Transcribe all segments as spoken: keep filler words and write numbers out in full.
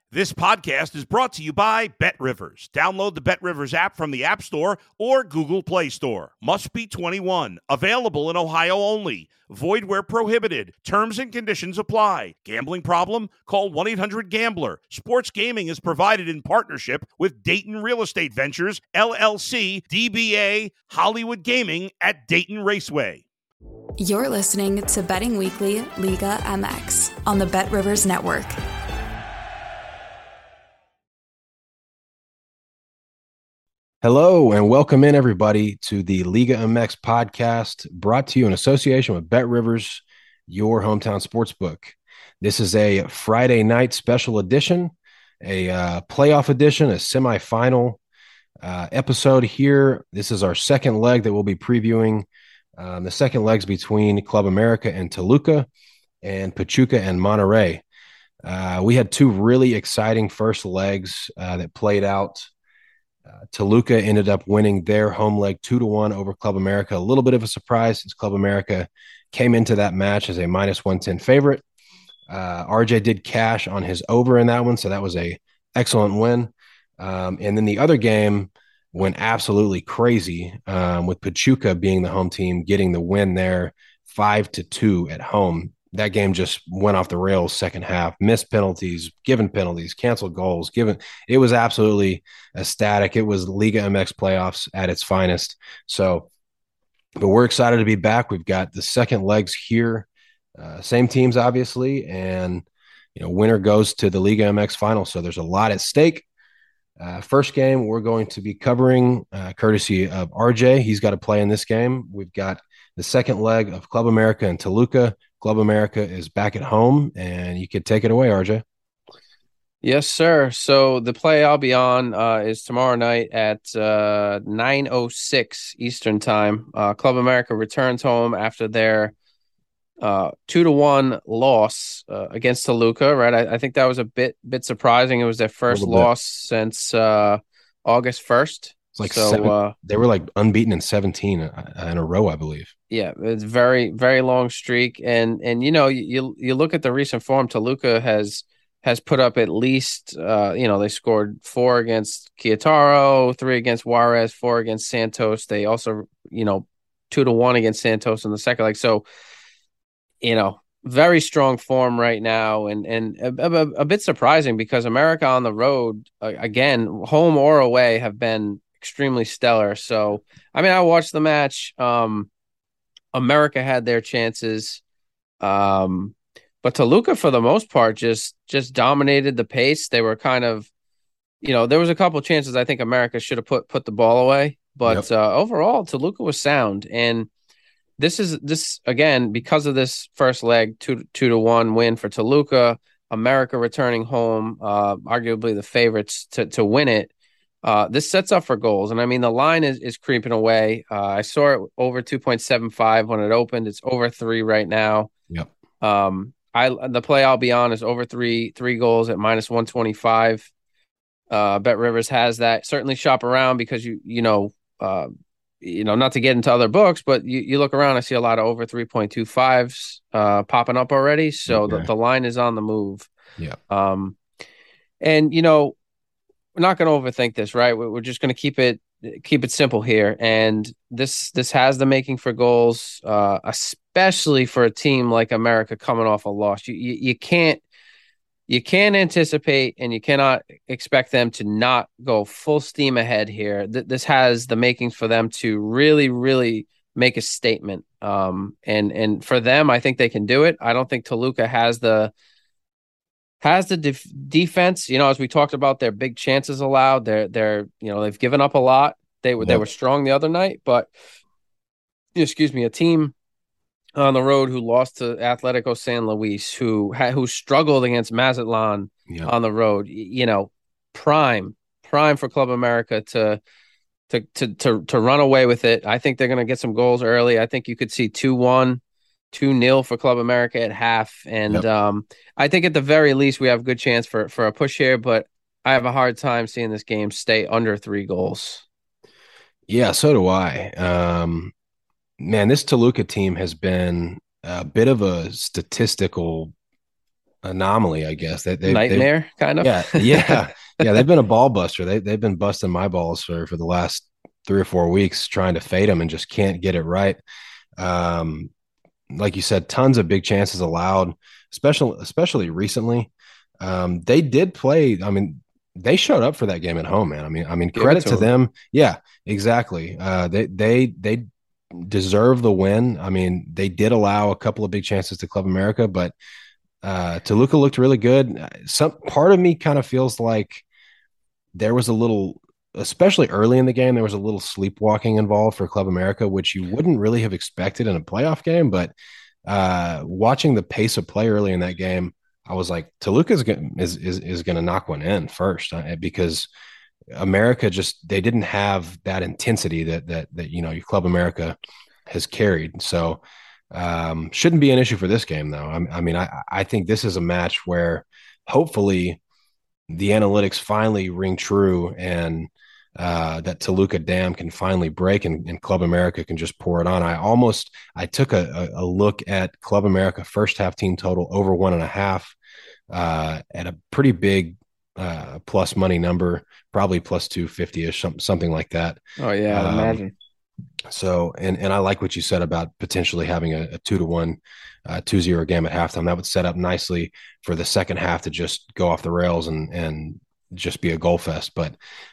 This podcast is brought to you by BetRivers. Download the BetRivers app from the App Store or Google Play Store. Must be twenty-one. Available in Ohio only. Void where prohibited. Terms and conditions apply. Gambling problem? Call one eight hundred gambler. Sports gaming is provided in partnership with Dayton Real Estate Ventures, L L C, D B A, Hollywood Gaming at Dayton Raceway. You're listening to Betting Weekly Liga M X on the BetRivers Network. Hello and welcome in, everybody, to the Liga M X podcast, brought to you in association with BetRivers, your hometown sportsbook. This is a Friday night special edition, a uh, playoff edition, a semifinal uh, episode here. This is our second leg that we'll be previewing. Um, the second leg's between Club America and Toluca, and Pachuca and Monterrey. Uh, we had two really exciting first legs uh, that played out. Uh, Toluca ended up winning their home leg two to one over Club America. A little bit of a surprise since Club America came into that match as a minus one ten favorite. Uh, R J did cash on his over in that one, so that was a excellent win. Um, and then the other game went absolutely crazy um, with Pachuca being the home team, getting the win there, five to two at home. That game just went off the rails second half, missed penalties, given penalties, canceled goals, given it was absolutely ecstatic. It was Liga M X playoffs at its finest. So, but we're excited to be back. We've got the second legs here, uh, same teams, obviously, and, you know, winner goes to the Liga M X final. So there's a lot at stake. Uh, first game we're going to be covering, uh, courtesy of R J. He's got to play in this game. We've got the second leg of Club America and Toluca. Club America is back at home, and you could take it away, R J. Yes, sir. So the play I'll be on uh, is tomorrow night at uh, nine oh six Eastern time. Uh, Club America returns home after their uh, two to one loss uh, against Toluca. Right, I, I think that was a bit bit surprising. It was their first loss since uh, August first. It's like so seven, uh, they were like unbeaten in seventeen in a row, I believe. Yeah, it's very very long streak, and and you know you you look at the recent form. Toluca has has put up at least uh, you know they scored four against Querétaro, three against Juarez, four against Santos. They also you know two to one against Santos in the second leg. So you know very strong form right now, and and a, a, a bit surprising because America on the road uh, again, home or away, have been extremely stellar. So I mean, I watched the match. Um, America had their chances, um, but Toluca, for the most part, just just dominated the pace. They were kind of, you know, there was a couple chances I think America should have put put the ball away, but yep. uh, overall, Toluca was sound. And this is this again because of this first leg two two to one win for Toluca. America returning home, uh, arguably the favorites to to win it. Uh, this sets up for goals. And I mean, the line is, is creeping away. Uh, I saw it over two point seven five when it opened. It's over three right now. Yep. Um, I, the play I'll be on is over three, three goals at minus one twenty-five. Uh, BetRivers has that. Certainly shop around because you, you know, uh, you know, not to get into other books, but you, you look around, I see a lot of over three point two fives uh, popping up already. So okay. the, the line is on the move. Yeah. Um, and you know, we're not going to overthink this, right? We're just going to keep it keep it simple here, and this this has the making for goals, uh, especially for a team like America coming off a loss. You, you you can't you can't anticipate, and you cannot expect them to not go full steam ahead here. Th- this has the makings for them to really, really make a statement. Um, and and for them, I think they can do it. I don't think Toluca has the Has the def- defense, you know, as we talked about, their big chances allowed. They're, they're, you know, they've given up a lot. They were, yep. they were strong the other night, but, excuse me, a team on the road who lost to Atletico San Luis, who ha- who struggled against Mazatlan yep. on the road. You know, prime, prime for Club America to to to to to run away with it. I think they're going to get some goals early. I think you could see two one, two nil for Club America at half. And yep. um, I think at the very least we have a good chance for, for a push here, but I have a hard time seeing this game stay under three goals. Yeah, so do I. Um, man, this Toluca team has been a bit of a statistical anomaly, I guess. They, they, Nightmare, kind of. Yeah, yeah, yeah. They've been a ball buster. They they've been busting my balls for for the last three or four weeks, trying to fade them and just can't get it right. Um, like you said, tons of big chances allowed, especially especially recently. Um, they did play. I mean, they showed up for that game at home, man. I mean, I mean, Give credit it to to them. them. Yeah, exactly. Uh, they they they deserve the win. I mean, they did allow a couple of big chances to Club America, but uh, Toluca looked really good. Some part of me kind of feels like there was a little, especially early in the game, there was a little sleepwalking involved for Club America, which you wouldn't really have expected in a playoff game. But uh, watching the pace of play early in that game, I was like, Toluca is is is, is going to knock one in first uh, because America just they didn't have that intensity that that that you know your Club America has carried. So um, shouldn't be an issue for this game though. I, I mean, I I think this is a match where hopefully the analytics finally ring true and uh, that Toluca dam can finally break and, and Club America can just pour it on. I almost I took a, a look at Club America first half team total over one and a half uh, at a pretty big uh, plus money number, probably plus two fifty ish, something something like that. Oh yeah, I'd Um, imagine. So, and and I like what you said about potentially having a, a two to one, uh, two zero game at halftime. That would set up nicely for the second half to just go off the rails and and just be a goal fest. But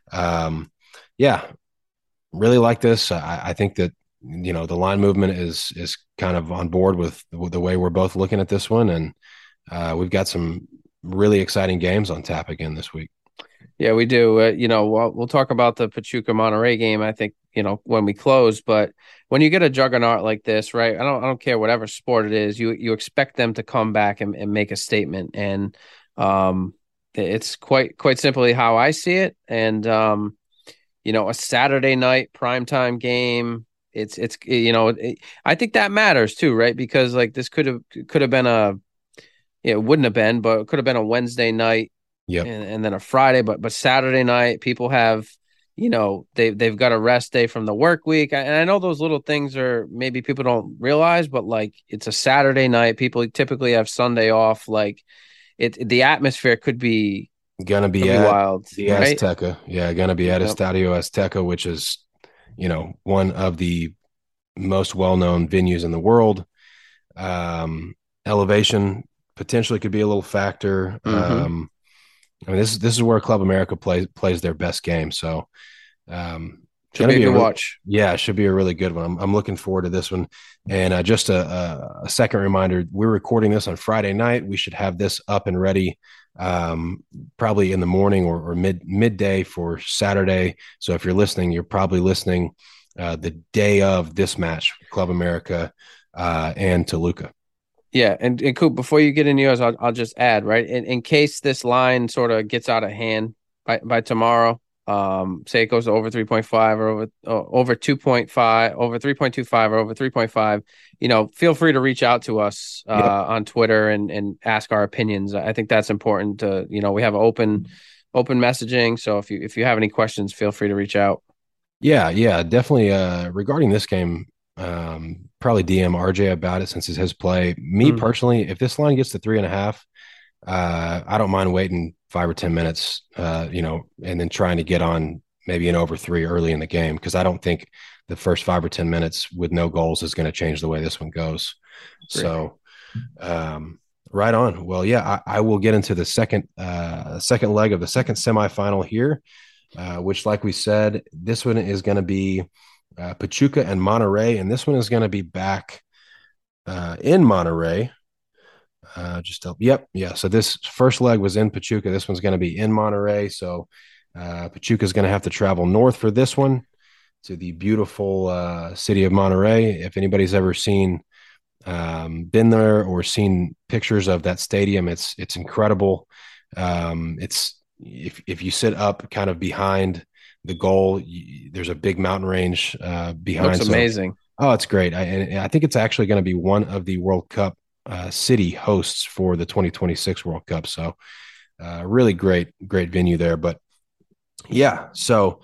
um, yeah, really like this. I, I think that you know the line movement is is kind of on board with, with the way we're both looking at this one, and uh, we've got some really exciting games on tap again this week. Yeah, we do. Uh, you know, we'll, we'll talk about the Pachuca Monterrey game, I think, you know, when we close. But when you get a juggernaut like this, right? I don't I don't care whatever sport it is, you you expect them to come back and, and make a statement. And um it's quite quite simply how I see it. And um, you know, a Saturday night primetime game. It's it's you know, it, I think that matters too, right? Because like this could have could have been a yeah, it wouldn't have been, but it could have been a Wednesday night. Yep. And, and then a Friday, but but Saturday night, people have, you know, they they've got a rest day from the work week, and I know those little things are maybe people don't realize, but like it's a Saturday night, people typically have Sunday off. Like it, the atmosphere could be Gonna be could be at wild, the right? Azteca. Yeah, gonna be at Yep. Estadio Azteca, which is, you know, one of the most well-known venues in the world. Um, elevation potentially could be a little factor. Mm-hmm. Um, I mean, this is this is where Club America plays plays their best game. So, um, Should gonna be a be a good real- watch. yeah, it should be a really good one. I'm, I'm looking forward to this one. And uh, just a, a, a second reminder: we're recording this on Friday night. We should have this up and ready um, probably in the morning or, or mid midday for Saturday. So if you're listening, you're probably listening uh, the day of this match, Club America uh, and Toluca. Yeah, and, and Coop, before you get into yours, I'll, I'll just add, right, in, in case this line sort of gets out of hand by, by tomorrow, um, say it goes to over three point five or over uh, over two point five, over three point two five or over three point five, you know, feel free to reach out to us uh, Yep. on Twitter and, and ask our opinions. I think that's important to, you know, we have open open messaging. So if you if you have any questions, feel free to reach out. Yeah, yeah, definitely. Uh, regarding this game, um, probably D M R J about it since it's his play. Me Mm. personally, if this line gets to three and a half, uh, I don't mind waiting five or ten minutes, uh, you know, and then trying to get on maybe an over three early in the game because I don't think the first five or ten minutes with no goals is going to change the way this one goes. Great. So, um, right on. Well, yeah, I, I will get into the second uh, second leg of the second semifinal here. Uh, which, like we said, this one is going to be uh, Pachuca and Monterrey, and this one is going to be back uh, in Monterrey. Uh, just to, yep, yeah. So this first leg was in Pachuca. This one's going to be in Monterrey. So uh, Pachuca is going to have to travel north for this one to the beautiful uh, city of Monterrey. If anybody's ever seen, um, been there or seen pictures of that stadium, it's it's incredible. Um, it's If if you sit up kind of behind the goal, you, there's a big mountain range uh, behind. Looks so, amazing. oh, it's great. I, and I think it's actually going to be one of the World Cup uh, city hosts for the twenty twenty-six World Cup. So uh, really great, great venue there. But yeah, so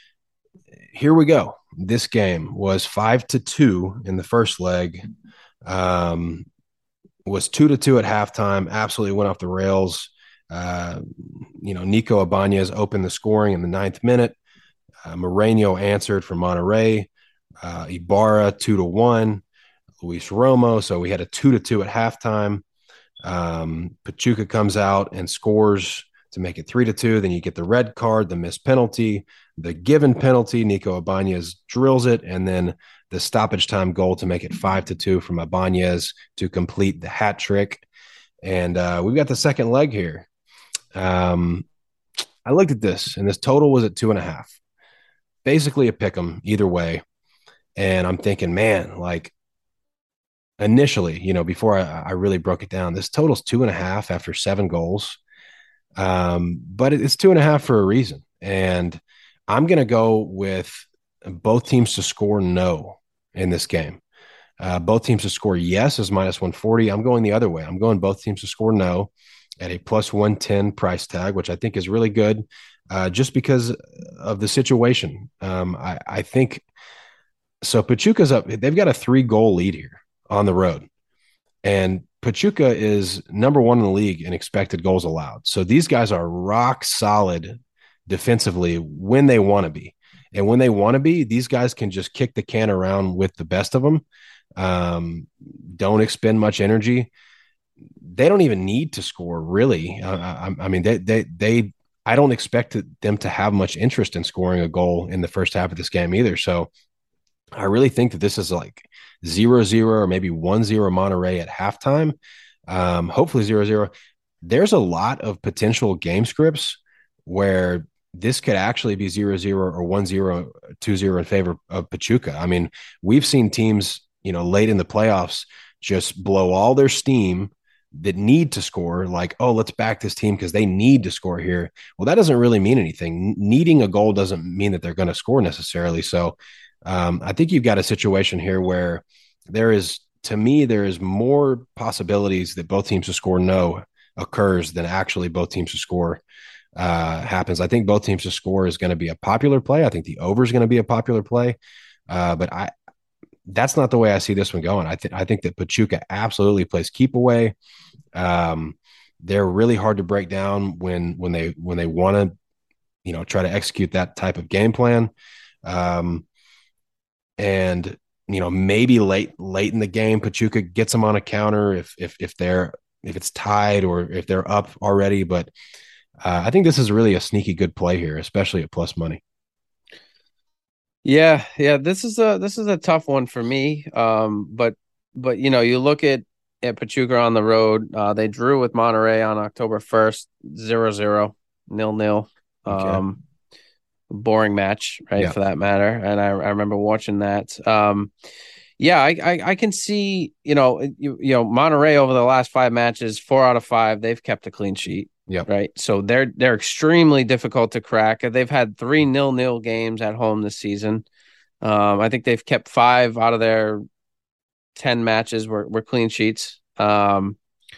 here we go. This game was five to two in the first leg. Um, was two to two at halftime. Absolutely went off the rails. Uh, you know, Nico Ibanez opened the scoring in the ninth minute. Uh, Moreno answered for Monterrey. Uh, Ibarra two to one. Luis Romo. So we had a two to two at halftime. Um, Pachuca comes out and scores to make it three to two. Then you get the red card, the missed penalty, the given penalty. Nico Ibanez drills it, and then the stoppage time goal to make it five to two from Ibanez to complete the hat trick. And uh, we've got the second leg here. Um, I looked at this, and this total was at two and a half. Basically a pick 'em either way. And I'm thinking, man, like initially, you know, before I, I really broke it down, this total's two and a half after seven goals. Um, but it's two and a half for a reason. And I'm going to go with both teams to score no in this game. Uh, both teams to score yes is minus one forty. I'm going the other way. I'm going both teams to score no at a plus one ten price tag, which I think is really good uh, just because of the situation. Um, I, I think so. Pachuca's up. They've got a three goal lead here on the road. And Pachuca is number one in the league in expected goals allowed. So these guys are rock solid defensively when they want to be. And when they want to be, these guys can just kick the can around with the best of them. Um, don't expend much energy. They don't even need to score, really. Uh, I, I mean, they, they, they, I don't expect them to have much interest in scoring a goal in the first half of this game either. So I really think that this is like zero zero or maybe one zero Monterrey at halftime. Um, hopefully zero zero. There's a lot of potential game scripts where this could actually be zero zero or one zero, two zero in favor of Pachuca. I mean, we've seen teams, you know, late in the playoffs just blow all their steam that need to score, like, oh, let's back this team because they need to score here. Well, that doesn't really mean anything. Needing a goal doesn't mean that they're going to score necessarily. So um, I think you've got a situation here where there is, to me, there is more possibilities that both teams to score no occurs than actually both teams to score uh, happens. I think both teams to score is going to be a popular play. I think the over is going to be a popular play. Uh, but I, that's not the way I see this one going. I think I think that Pachuca absolutely plays keep away. Um, they're really hard to break down when when they when they want to, you know, try to execute that type of game plan. Um, and you know, maybe late late in the game, Pachuca gets them on a counter if if if they're if it's tied or if they're up already. But uh, I think this is really a sneaky good play here, especially at plus money. Yeah, yeah, this is a this is a tough one for me. Um, but but you know, you look at at Pachuca on the road. Uh, they drew with Monterrey on October first, zero zero, nil nil. Okay. Um, boring match, right? Yeah. For that matter. And I, I remember watching that. Um, yeah, I, I I can see, you know, you, you know, Monterrey over the last five matches, four out of five, they've kept a clean sheet. Yep. Right. So they're they're extremely difficult to crack. They've had three nil nil games at home this season. Um, I think they've kept five out of their ten matches were, were clean sheets. Um,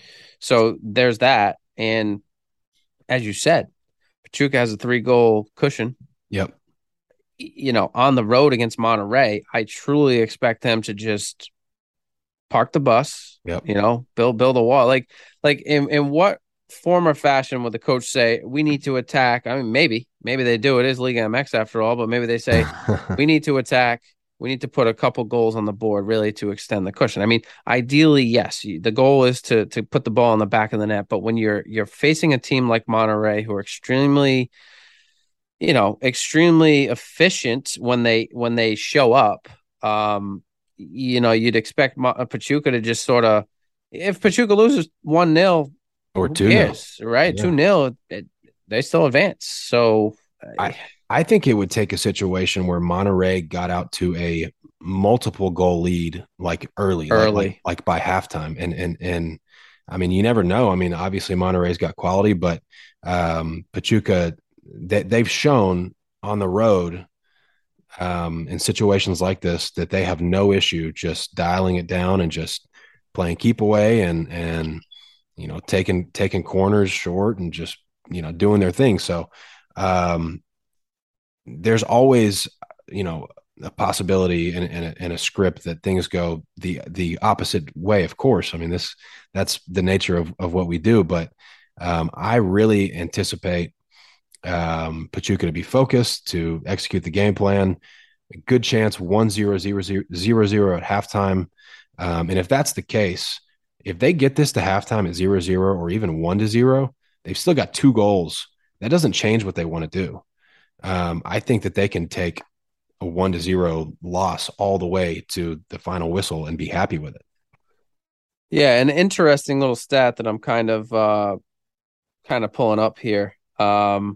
so there's that. And as you said, Pachuca has a three goal cushion. Yep. You know, on the road against Monterrey, I truly expect them to just park the bus. Yep. You know, build build a wall. Like like in in what form or fashion would the coach say we need to attack? I mean, maybe, maybe they do. It is Liga M X after all, but maybe they say we need to attack. We need to put a couple goals on the board really to extend the cushion. I mean, ideally, yes, the goal is to to put the ball in the back of the net. But when you're you're facing a team like Monterrey, who are extremely, you know, extremely efficient when they when they show up, um, you know, you'd expect Pachuca to just sort of, if Pachuca loses one nil. Or Who two cares, nil. right? Yeah. two nil, they still advance. So I, I think it would take a situation where Monterrey got out to a multiple goal lead like early, Early. Like, like, like by halftime. And, and, and I mean, you never know. I mean, obviously Monterrey's got quality, but um, Pachuca, they, they've shown on the road um, in situations like this that they have no issue just dialing it down and just playing keep away and, and, you know, taking, taking corners short and just, you know, doing their thing. So um, there's always, you know, a possibility and, and, a, and a script that things go the the opposite way. Of course, I mean this that's the nature of of what we do. But um, I really anticipate um, Pachuca to be focused, to execute the game plan. A good chance one zero zero zero zero at halftime, um, and if that's the case, if they get this to halftime at zero zero or even one to zero, they've still got two goals. That doesn't change what they want to do. Um, I think that they can take a one to zero loss all the way to the final whistle and be happy with it. Yeah, an interesting little stat that I'm kind of uh, kind of pulling up here. Um,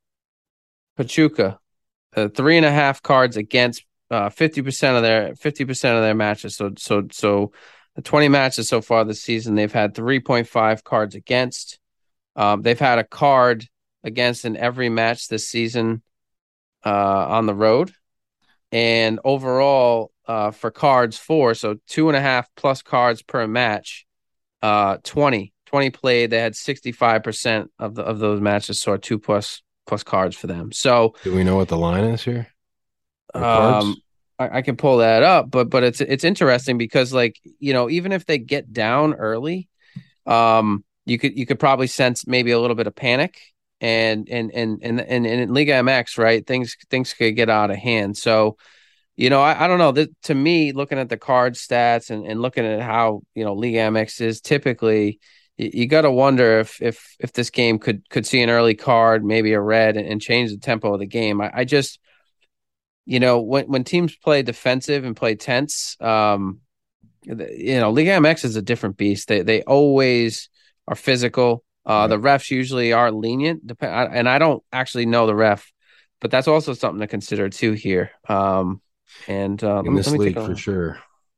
Pachuca, uh, three and a half cards against uh, fifty percent of their fifty percent of their matches. So so so the twenty matches so far this season, they've had three point five cards against. Um, they've had a card against in every match this season uh, on the road. And overall, uh, for cards four, so two and a half plus cards per match, uh, twenty, twenty played. They had sixty-five percent of the of those matches, so two plus plus cards for them. So, do we know what the line is here? Um, I, I can pull that up, but but it's it's interesting because, like, you know, even if they get down early, um, you could you could probably sense maybe a little bit of panic. And and and and and in Liga M X, right, things things could get out of hand. So, you know, I, I don't know. That, to me, looking at the card stats and, and looking at how, you know, Liga M X is typically, you, you got to wonder if if if this game could could see an early card, maybe a red, and, and change the tempo of the game. I, I just, you know, when when teams play defensive and play tense, um, you know, Liga M X is a different beast. They they always are physical. Uh, the refs usually are lenient, dep- and I don't actually know the ref, but that's also something to consider too here. Um, and uh, in let this me, let me league, for sure.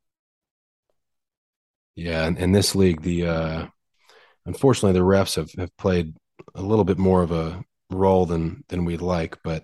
Yeah, in, in this league, the uh, unfortunately the refs have, have played a little bit more of a role than than we'd like, but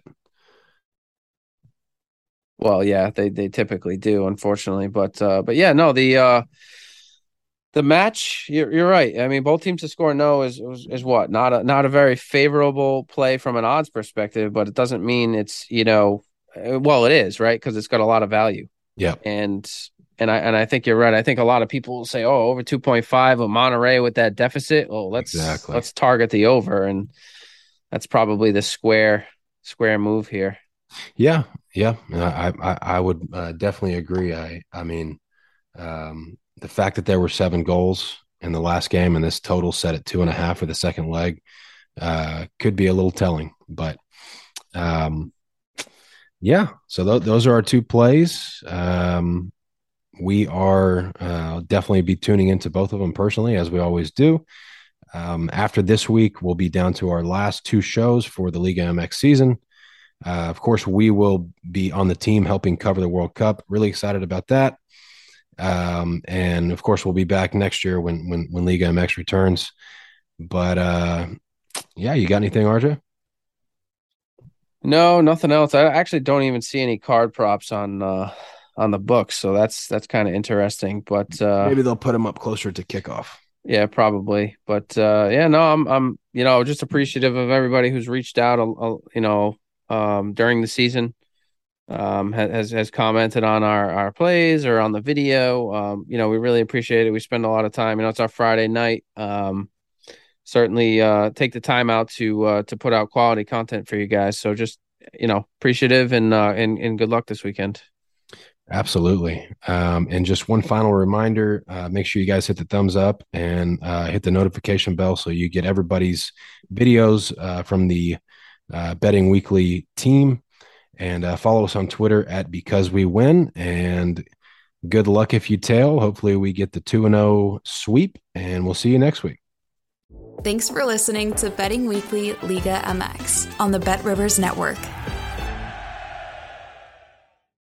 well, yeah, they they typically do, unfortunately, but uh, but yeah, no, the. Uh, The match, you're you're right. I mean, both teams to score no is, is is what not a not a very favorable play from an odds perspective, but it doesn't mean it's, you know, well, it is, right, because it's got a lot of value. Yeah, and and I and I think you're right. I think a lot of people will say, oh, over two point five with Monterrey with that deficit. Oh, let's exactly. let's target the over, and that's probably the square square move here. Yeah, yeah, I I, I would uh, definitely agree. I I mean. Um, The fact that there were seven goals in the last game and this total set at two and a half for the second leg uh, could be a little telling. But um, yeah, so th- those are our two plays. Um, we are uh, definitely be tuning into both of them personally, as we always do. Um, after this week, we'll be down to our last two shows for the Liga M X season. Uh, of course, we will be on the team helping cover the World Cup. Really excited about that. Um, and of course we'll be back next year when, when, when Liga M X returns, but, uh, yeah, you got anything, R J? No, nothing else. I actually don't even see any card props on, uh, on the books. So that's, that's kind of interesting, but, uh, maybe they'll put them up closer to kickoff. Yeah, probably. But, uh, yeah, no, I'm, I'm, you know, just appreciative of everybody who's reached out, uh, you know, um, during the season. Um, has has commented on our, our plays or on the video. Um, you know, we really appreciate it. We spend a lot of time. You know, it's our Friday night. Um, certainly uh, take the time out to uh, to put out quality content for you guys. So just, you know, appreciative and uh, and and good luck this weekend. Absolutely. Um, and just one final reminder: uh, make sure you guys hit the thumbs up and uh, hit the notification bell so you get everybody's videos uh, from the uh, Betting Weekly team. And uh, follow us on Twitter at Because We Win. And good luck if you tail. Hopefully we get the two and oh sweep, and we'll see you next week. Thanks for listening to Betting Weekly Liga M X on the Bet Rivers Network.